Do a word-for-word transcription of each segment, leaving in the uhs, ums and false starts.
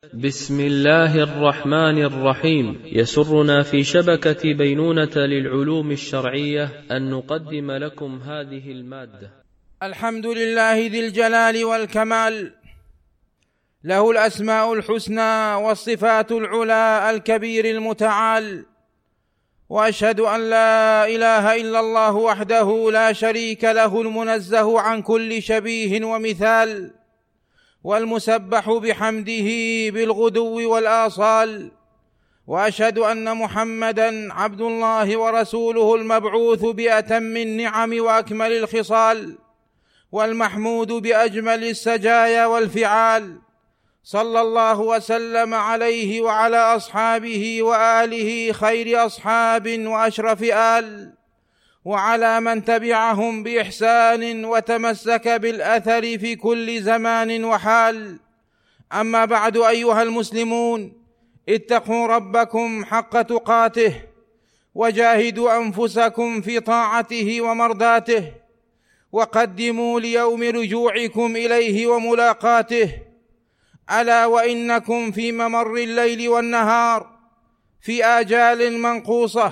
بسم الله الرحمن الرحيم. يسرنا في شبكة بينونة للعلوم الشرعية أن نقدم لكم هذه المادة. الحمد لله ذي الجلال والكمال، له الأسماء الحسنى والصفات العلى، الكبير المتعال. وأشهد أن لا إله إلا الله وحده لا شريك له، المنزه عن كل شبيه ومثال، والمسبح بحمده بالغدو والآصال. وأشهد أن محمدًا عبد الله ورسوله، المبعوث بأتم النعم وأكمل الخصال، والمحمود بأجمل السجايا والفعال. صلى الله وسلم عليه وعلى أصحابه وآله، خير أصحاب وأشرف آل، وعلى من تبعهم بإحسان وتمسك بالأثر في كل زمان وحال. أما بعد، أيها المسلمون، اتقوا ربكم حق تقاته، وجاهدوا أنفسكم في طاعته ومرضاته، وقدموا ليوم رجوعكم إليه وملاقاته. ألا وإنكم في ممر الليل والنهار في آجال منقوصة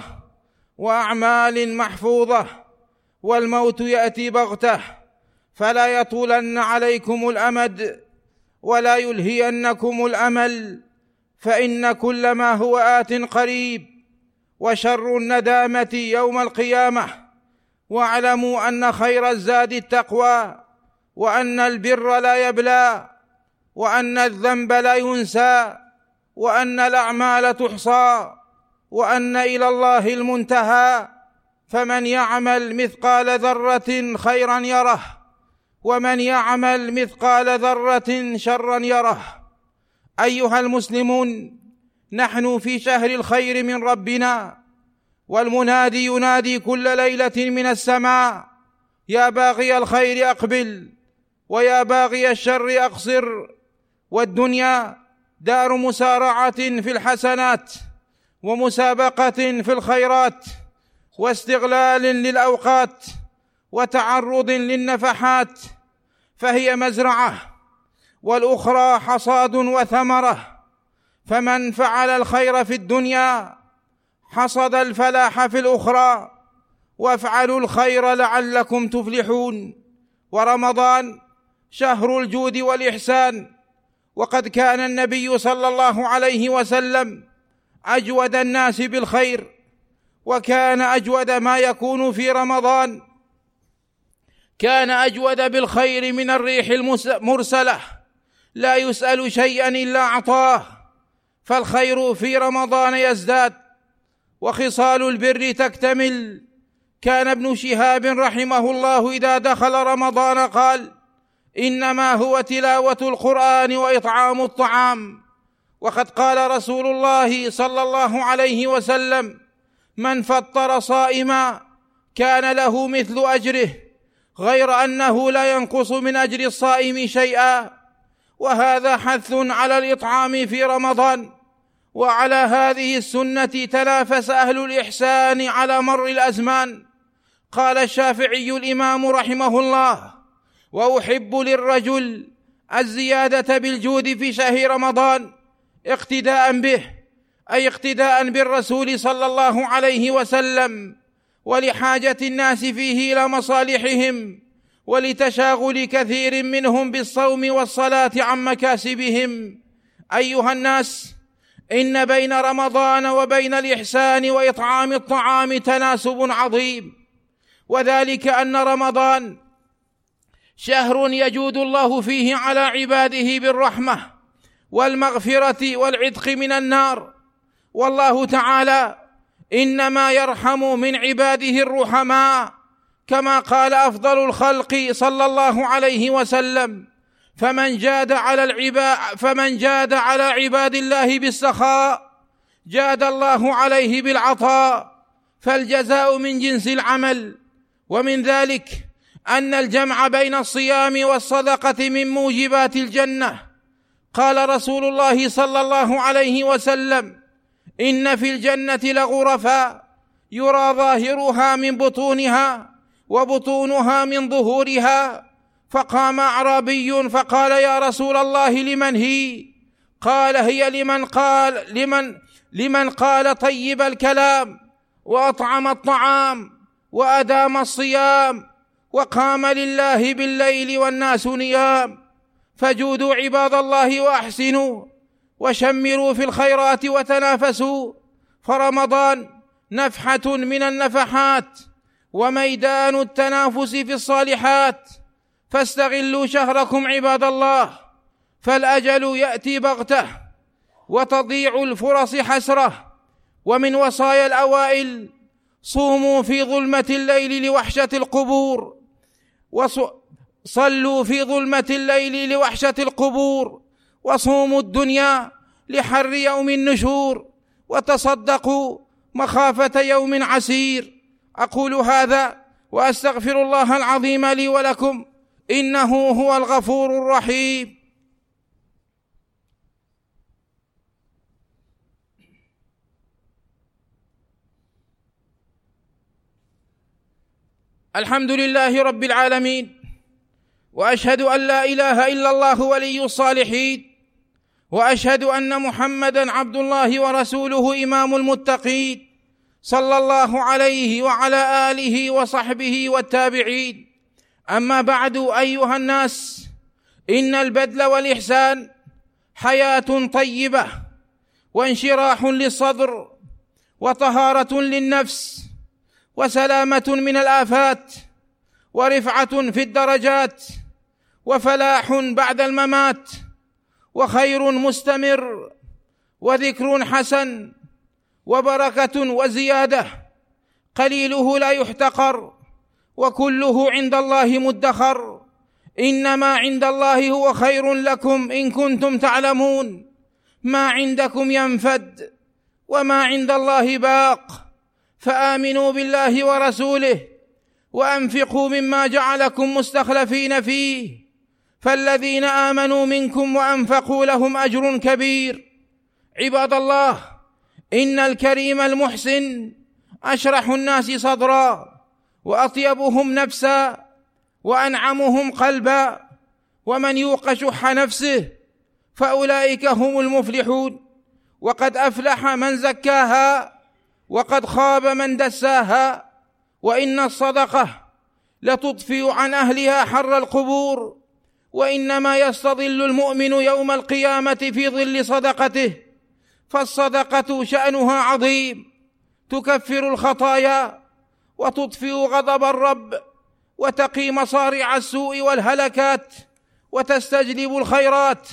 وأعمال محفوظة، والموت يأتي بغتة، فلا يطولن عليكم الأمد ولا يلهينكم الأمل، فإن كل ما هو آت قريب، وشر الندامة يوم القيامة. واعلموا أن خير الزاد التقوى، وأن البر لا يبلى، وأن الذنب لا ينسى، وأن الأعمال تحصى، وأن إلى الله المنتهى. فمن يعمل مثقال ذرة خيرا يره، ومن يعمل مثقال ذرة شرا يره. أيها المسلمون، نحن في شهر الخير من ربنا، والمنادي ينادي كل ليلة من السماء: يا باغي الخير أقبل، ويا باغي الشر أقصر. والدنيا دار مسارعة في الحسنات، ومسابقة في الخيرات، واستغلال للأوقات، وتعرض للنفحات، فهي مزرعة، والأخرى حصاد وثمرة. فمن فعل الخير في الدنيا حصد الفلاح في الأخرى، وافعلوا الخير لعلكم تفلحون. ورمضان شهر الجود والإحسان، وقد كان النبي صلى الله عليه وسلم أجود الناس بالخير، وكان أجود ما يكون في رمضان، كان أجود بالخير من الريح المرسلة، لا يسأل شيئا إلا أعطاه. فالخير في رمضان يزداد، وخصال البر تكتمل. كان ابن شهاب رحمه الله إذا دخل رمضان قال: إنما هو تلاوة القرآن وإطعام الطعام. وقد قال رسول الله صلى الله عليه وسلم: من فطر صائما كان له مثل أجره، غير أنه لا ينقص من أجر الصائم شيئا. وهذا حث على الإطعام في رمضان. وعلى هذه السنة تنافس أهل الإحسان على مر الأزمان. قال الشافعي الإمام رحمه الله: وأحب للرجل الزيادة بالجود في شهر رمضان اقتداء به، أي اقتداء بالرسول صلى الله عليه وسلم، ولحاجة الناس فيه إلى مصالحهم، ولتشاغل كثير منهم بالصوم والصلاة عن مكاسبهم. أيها الناس، إن بين رمضان وبين الإحسان وإطعام الطعام تناسب عظيم، وذلك أن رمضان شهر يجود الله فيه على عباده بالرحمة والمغفرة والعتق من النار. والله تعالى إنما يرحم من عباده الرحماء، كما قال أفضل الخلق صلى الله عليه وسلم: فمن جاد على العباد فمن جاد على عباد الله بالسخاء جاد الله عليه بالعطاء، فالجزاء من جنس العمل. ومن ذلك أن الجمع بين الصيام والصدقة من موجبات الجنة. قال رسول الله صلى الله عليه وسلم: إن في الجنة لغرفا يرى ظاهرها من بطونها وبطونها من ظهورها. فقام أعرابي فقال: يا رسول الله، لمن هي؟ قال هي لمن قال لمن لمن قال طيب الكلام وأطعم الطعام وأدام الصيام وقام لله بالليل والناس نيام. فجودوا عباد الله وأحسنوا وشمروا في الخيرات وتنافسوا، فرمضان نفحة من النفحات وميدان التنافس في الصالحات، فاستغلوا شهركم عباد الله، فالأجل يأتي بغتة وتضيع الفرص حسرة. ومن وصايا الأوائل: صوموا في ظلمة الليل لوحشة القبور، وصلوا في ظلمة الليل لوحشة القبور، وصوموا الدنيا لحر يوم النشور، وتصدقوا مخافة يوم عسير. أقول هذا وأستغفر الله العظيم لي ولكم، إنه هو الغفور الرحيم. الحمد لله رب العالمين، وأشهد أن لا إله إلا الله ولي الصالحين، وأشهد أن محمدًا عبد الله ورسوله إمام المتقين، صلى الله عليه وعلى آله وصحبه والتابعين. أما بعد، أيها الناس، إن البذل والإحسان حياة طيبة وانشراح للصدر وطهارة للنفس وسلامة من الآفات ورفعة في الدرجات وفلاح بعد الممات وخير مستمر وذكر حسن وبركة وزيادة، قليله لا يحتقر وكله عند الله مدخر. إنما عند الله هو خير لكم إن كنتم تعلمون. ما عندكم ينفد وما عند الله باق، فآمنوا بالله ورسوله وأنفقوا مما جعلكم مستخلفين فيه، فالذين آمنوا منكم وأنفقوا لهم أجر كبير. عباد الله، إن الكريم المحسن أشرح الناس صدرا وأطيبهم نفسا وأنعمهم قلبا، ومن يوق شح نفسه فأولئك هم المفلحون. وقد أفلح من زكاها وقد خاب من دساها. وإن الصدقة لتطفئ عن أهلها حر القبور، وإنما يستظل المؤمن يوم القيامة في ظل صدقته. فالصدقة شأنها عظيم، تكفر الخطايا وتطفئ غضب الرب وتقي مصارع السوء والهلكات وتستجلب الخيرات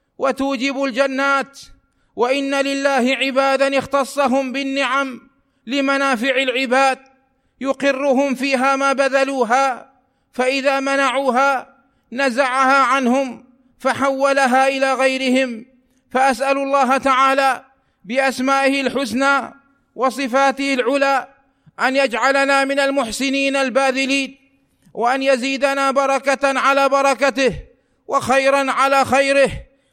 وتوجب الجنات. وإن لله عبادا اختصهم بالنعم لمنافع العباد، يقرهم فيها ما بذلوها، فإذا منعوها نزعها عنهم فحولها إلى غيرهم. فأسأل الله تعالى بأسمائه الحسنى وصفاته العلى أن يجعلنا من المحسنين الباذلين، وأن يزيدنا بركة على بركته وخيرا على خيره،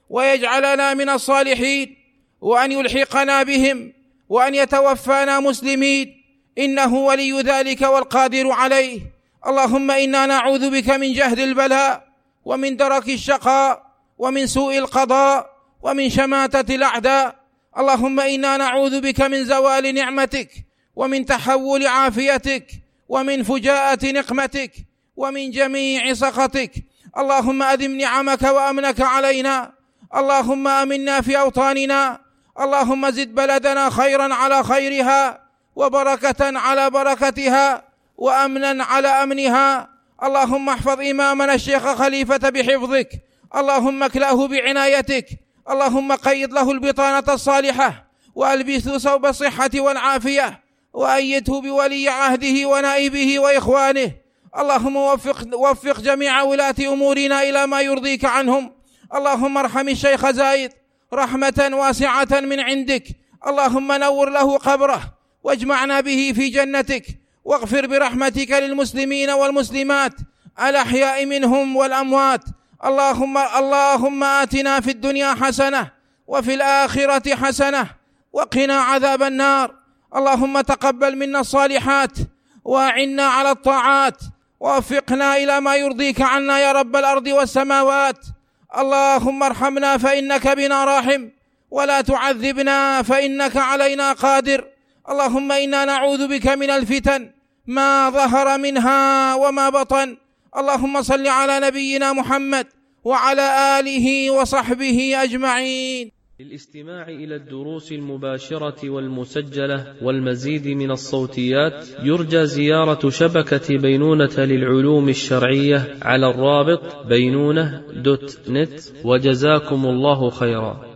ويجعلنا من الصالحين، وأن يلحقنا بهم، وأن يتوفانا مسلمين، إنه ولي ذلك والقادر عليه. اللهم إنا نعوذ بك من جهد البلاء ومن درك الشقاء ومن سوء القضاء ومن شماتة الأعداء. اللهم إنا نعوذ بك من زوال نعمتك ومن تحول عافيتك ومن فجاءة نقمتك ومن جميع سخطك. اللهم أدم نعمك وأمنك علينا. اللهم أمنا في أوطاننا. اللهم زد بلدنا خيرا على خيرها وبركة على بركتها وأمنا على أمنها. اللهم احفظ إمامنا الشيخ خليفة بحفظك. اللهم اكلأه بعنايتك. اللهم قيض له البطانة الصالحة وألبسه ثوب الصحة والعافية، وأيده بولي عهده ونائبه وإخوانه. اللهم وفق, وفق جميع ولاة أمورنا إلى ما يرضيك عنهم. اللهم ارحم الشيخ زايد رحمة واسعة من عندك. اللهم نور له قبره واجمعنا به في جنتك، واغفر برحمتك للمسلمين والمسلمات الأحياء منهم والأموات. اللهم اللهم آتنا في الدنيا حسنة وفي الآخرة حسنة وقنا عذاب النار. اللهم تقبل منا الصالحات وأعنا على الطاعات، ووفقنا إلى ما يرضيك عنا يا رب الأرض والسماوات. اللهم ارحمنا فإنك بنا راحم، ولا تعذبنا فإنك علينا قادر. اللهم إنا نعوذ بك من الفتن ما ظهر منها وما بطن. اللهم صل على نبينا محمد وعلى آله وصحبه أجمعين. للاستماع إلى الدروس المباشرة والمسجلة والمزيد من الصوتيات يرجى زيارة شبكة بينونة للعلوم الشرعية على الرابط بينونة دوت نت، وجزاكم الله خيرا.